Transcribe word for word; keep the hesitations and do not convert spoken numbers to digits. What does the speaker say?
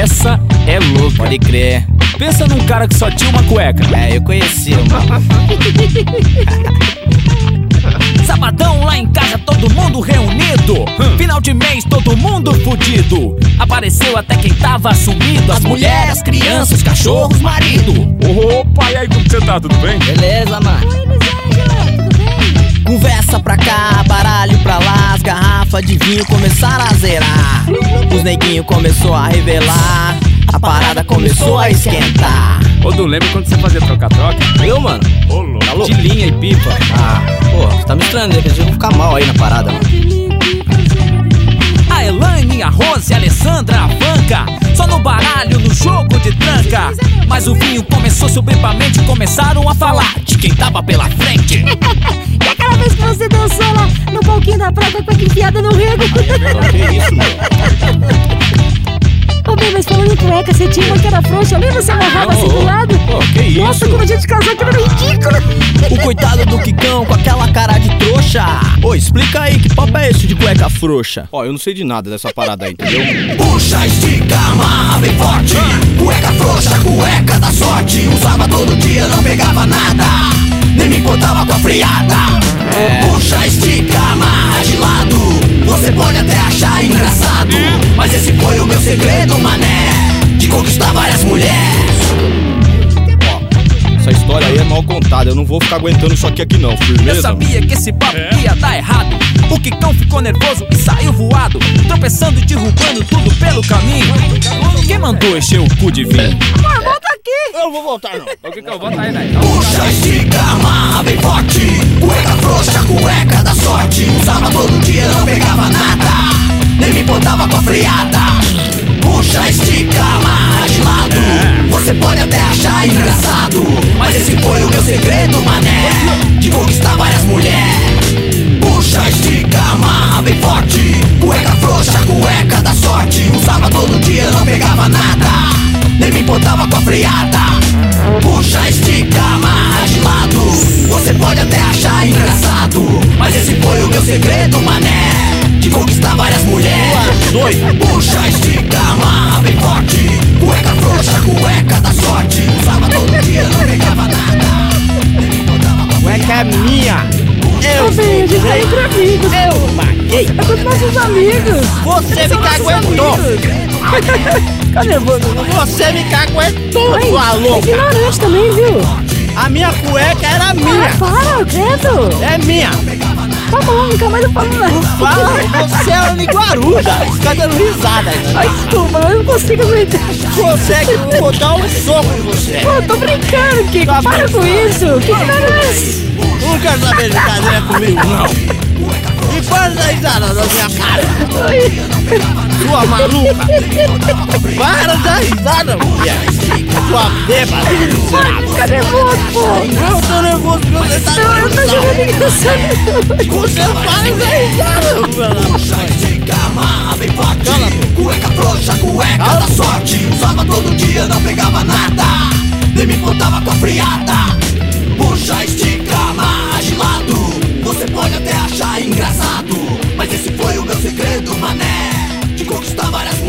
essa é louca. Pode crer. Pensa num cara que só tinha uma cueca. É, eu conheci, mano. Sabadão lá em casa, todo mundo reunido. Final de mês, todo mundo fudido. Apareceu até quem tava sumido. As mulheres, as crianças, os cachorros, marido. Opa, e aí, como você tá? Tudo bem? Beleza, mano. Oi, Elisângela, tudo bem? Conversa pra cá, baralho pra lá. As garrafas de vinho começaram a zerar. Os neguinhos começou a revelar. A parada começou a esquentar. Ô, Du, lembra quando você fazia troca-troca? Eu, mano? Ô, louco. Tá louco? De linha e pipa. Ah, pô, você tá me estranhando, porque eu vou ficar mal aí na parada, mano. A Elaine, a Rose, a Alessandra, a Vanca, só no baralho, no jogo de tranca. Mas o vinho começou a subir pra mente e começaram a falar de quem tava pela frente. E aquela vez que você dançou lá no palquinho da praia com a cueca enfiada no rego? Que isso, mano? Ô, bem, mas falando em cueca, você tinha uma que era frouxa, lembra? Você amarrava assim do lado? Pô, que isso? Nossa, quando a gente casou, aquilo era ridículo. O coitado do Kikão com aquela cara de trouxa. Ô, explica aí, que papo é esse de cueca frouxa? Ó, eu não sei de nada dessa parada aí, entendeu? Puxa, estica, amarra bem forte. Cueca frouxa, cueca da sorte. Usava todo dia, não pegava nada, nem me importava com a friada. Puxa, estica, amarra de lado. Você pode até achar engraçado, mas esse foi o meu segredo, mané, de conquistar várias mulheres. Essa história aí é mal contada, eu não vou ficar aguentando isso aqui aqui não, firmeza? Eu sabia que esse papo ia dar errado. O Kikão ficou nervoso e saiu voado, tropeçando e derrubando tudo pelo caminho. Quem mandou encher o cu de vinho? Amor, volta aqui. Eu não vou voltar não. Ô, Kikão, volta aí, né? Puxa, estica, amarra bem forte. Cueca frouxa, cueca da sorte. Usava todo dia, não pegava nada, nem me importava com a friada. Puxa, estica, amarra de lado. Você pode até achar engraçado, mas esse foi o meu segredo, mané, de conquistar várias mulheres. Puxa, estica, amarra bem forte. Cueca frouxa, cueca da sorte. Usava todo dia, não pegava nada, nem me importava com a friada. Puxa, estica, amarra de lado. Você pode até achar engraçado, mas esse foi o meu segredo, mané, de conquistar várias mulheres. Puxa, estica, amarra bem forte. Cueca frouxa, cueca da sorte. Usava todo dia, não pegava nada, nem me importava com a Cueca é minha. Ô, bem, a gente tá entre amigos. Eu paguei. É com os nossos amigos. Você me São nossos caguetou. amigos. Fica nervoso, não. Você me caguetou, Ai, sua é louca. ignorante também, viu? A minha cueca era Ah, minha. para, credo. É minha. Tá bom, nunca mais eu falo nada. Fala, você é uma guaruda. Fica dando risada. Ai, desculpa, eu não consigo aguentar. Você que eu vou dar um soco em você. Pô, tô brincando, Kiko. Tá Para com isso. Que que é esse? Não quero saber de brincadeira comigo, não. E para da risada na minha cara. Sua maluca. Para da risada, mulher. Sua bêbada. Fica nervoso, pô. Eu tô nervoso porque você tá Não, eu tô jogando engraçado. Você faz da risada, mano. Puxa, estica, amarra bem forte. Cueca frouxa, cueca da sorte. Usava todo dia, não pegava nada, nem me importava com a friada. Puxa, estica, amarra de lado. Você pode até achar engraçado, mas esse foi o meu segredo, mané, de conquistar várias